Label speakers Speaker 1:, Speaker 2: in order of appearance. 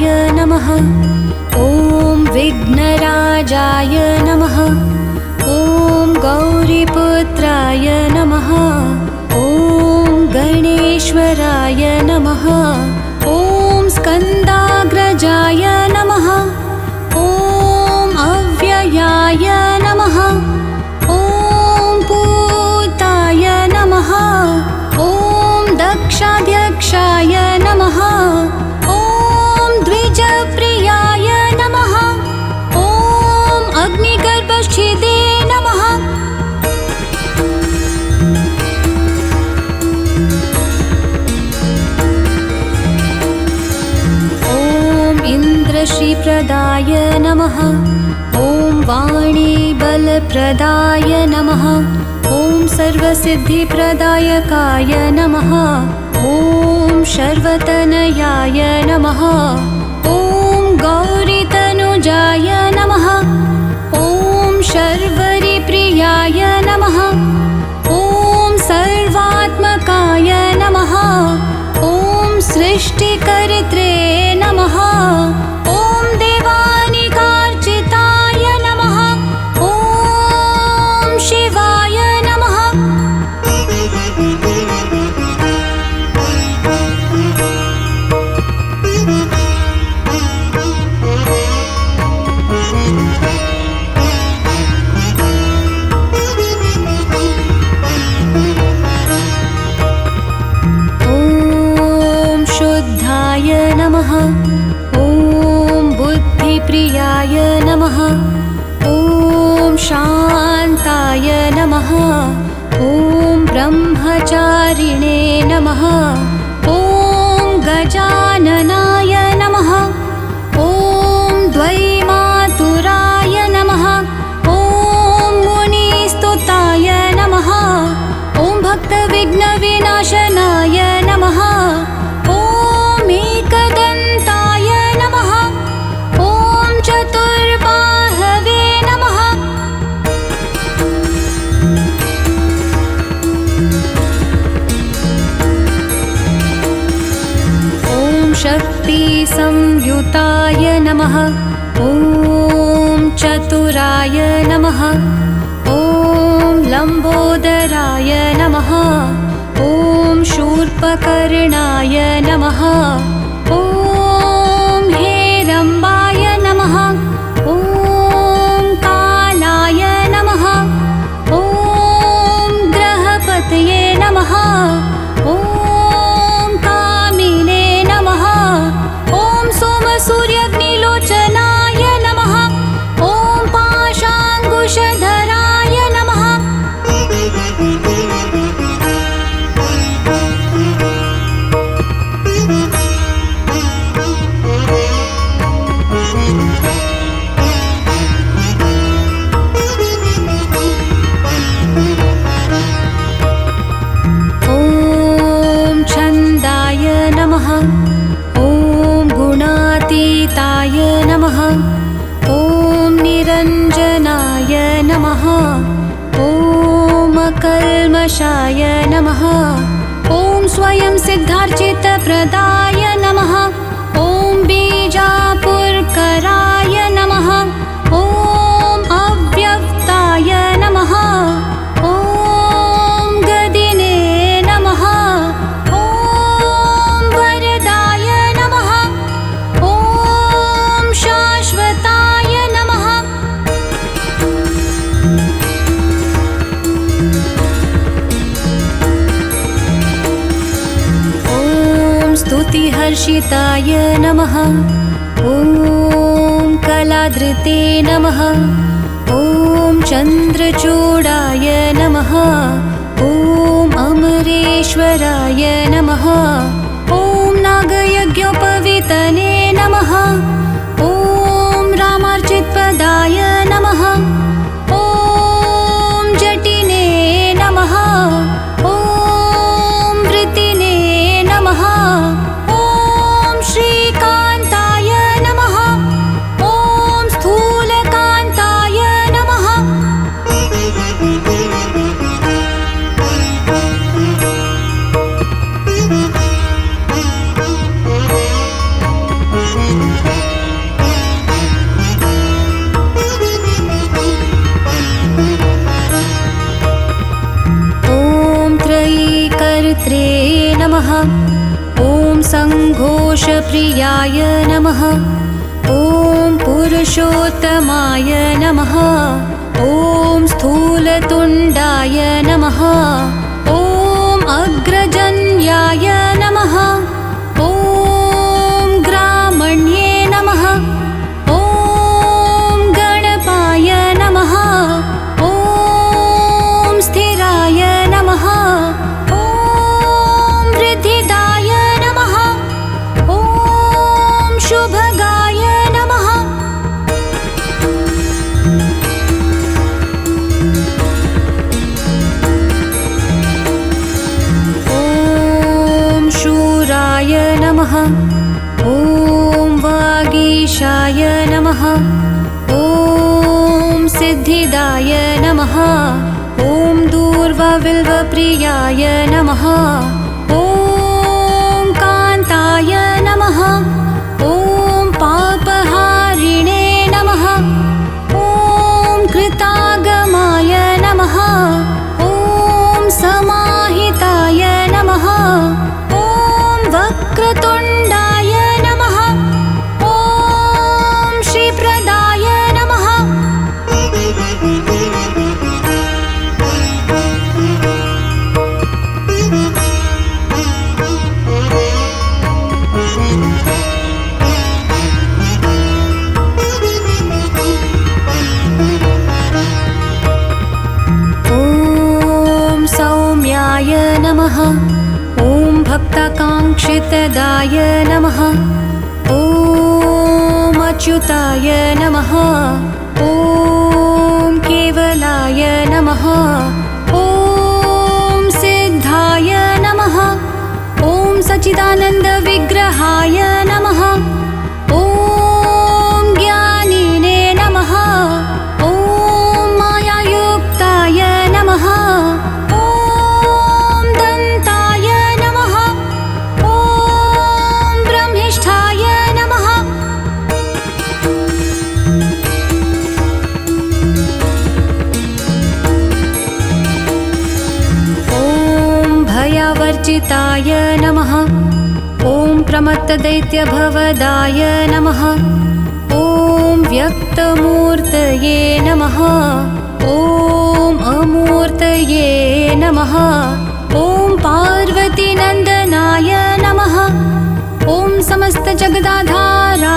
Speaker 1: नमः। ॐ विघ्नराजाय नमः। ॐ गौरीपुत्राय नमः। ॐ गणेश्वराय नमः। ॐ स्कन्दाग्रजाय नमः। ॐ अव्ययाय नमः। ॐ पूताय नमः। ॐ दक्षाध्यक्षाय नमः। ॐ द्विजप्रियाय नमः। ॐ अग्निगर्भच्छिदे नमः। ॐ इन्द्रश्रीप्रदाय नमः। ॐ वाणीबलप्रदाय नमः। ॐ सर्वसिद्धिप्रदायकाय नमः। ॐ शर्वतनयाय नमः। ॐ गौरीतनुजाय नमः। ॐ शर्वरीप्रियाय नमः। ॐ सर्वात्मकाय नमः। ॐ सृष्टिकर्त्रे नमः। ॐ देवानिकार्चिताय नमः। ॐ शिवाय नमः। ॐ शुद्धाय नमः। ॐ बुद्धिप्रियाय नमः। ॐ शान्ताय नमः। ॐ ब्रह्मचारिणे नमः। ॐ गजाननाय नमः। ॐ द्वैमातुराय नमः। ॐ मुनिस्तुताय नमः। ॐ भक्तविघ्नविनाशनाय नमः। ॐ एकदन्ताय नमः। ॐ चतुर्बाहवे नमः। ॐ शक्तिसंयुताय नमः। ॐ चतुराय नमः। ॐ लम्बोदराय नमः। ॐ शूर्पकर्णाय नमः। ॐ हेरम्बाय नमः। ॐ कालाय नमः। ॐ ग्रहपतये नमः। ॐ कामिने नमः। ॐ सोमसूर्यग्निलोचनाय नमः। ॐ पाशाङ्कुशधराय नमः। ॐ छन्दाय नमः। ॐ गुणातीताय नमः। ॐ निरञ्जनाय नमः। ॐ अकल्मषाय नमः। ॐ स्वयं सिद्धार्चितप्रदाय नमः। ॐ बीजापुरकराय नमः। ॐ अव्यक्ताय नमः। ॐ गदिने नमः। ॐ वरदाय नमः। ॐ शाश्वताय नमः। ॐ स्तुतिहर्षिताय नमः। ॐ कलाधृते नमः। ॐ चन्द्रचूडाय नमः। ॐ अमरेश्वराय नमः। ॐ नागयज्ञोपवीतने नमः। ॐ रामार्चितपदाय नमः। ॐ जटिने नमः। ॐ वृतिने नमः। ॐ श्रीकान्ताय नमः। ॐ स्थूलकान्ताय नमः। ॐ सङ्घोषप्रियाय नमः। ॐ पुरुषोत्तमाय नमः। ॐ स्थूलतुण्डाय नमः। ॐ अग्रजन्याय नमः। ॐ ग्रामण्ये नमः। ॐ गणपाय नमः। ॐ स्थिराय नमः। ॐ वृद्धिदाय नमः। ॐ शुभगाय नमः। ॐ शूराय नमः। ॐ वागीशाय नमः। ॐ सिद्धिदाय नमः। ॐ दूर्वाविल्वप्रियाय नमः। ॐ कान्ताय नमः। ॐ पापहारिणे नमः। ॐ कृतागमाय नमः। ॐ समाहिताय नमः। ॐ वक्रतुण्डाय नमः। ॐ श्रीप्रदाय नमः। ॐ सौम्याय नमः। ॐ भक्ताकाङ्क्षितदाय नमः। ॐ अच्युताय नमः। ॐ केवलाय नमः। ॐ सिद्धाय नमः। ॐ सच्चिदानन्दविग्रहाय नमः। ॐ ज्ञानिने नमः। ॐ मायायुक्ताय नमः। ॐ दन्ताय नमः। ॐ ब्रह्मिष्ठाय नमः। ॐ भयावर्जिताय नमः। ॐ प्रमत्तदैत्यभवदाय नमः। ॐ व्यक्तमूर्तये नमः। ॐ अमूर्तये नमः। ॐ पार्वतीनन्दनाय नमः। ॐ समस्तजगदाधाराय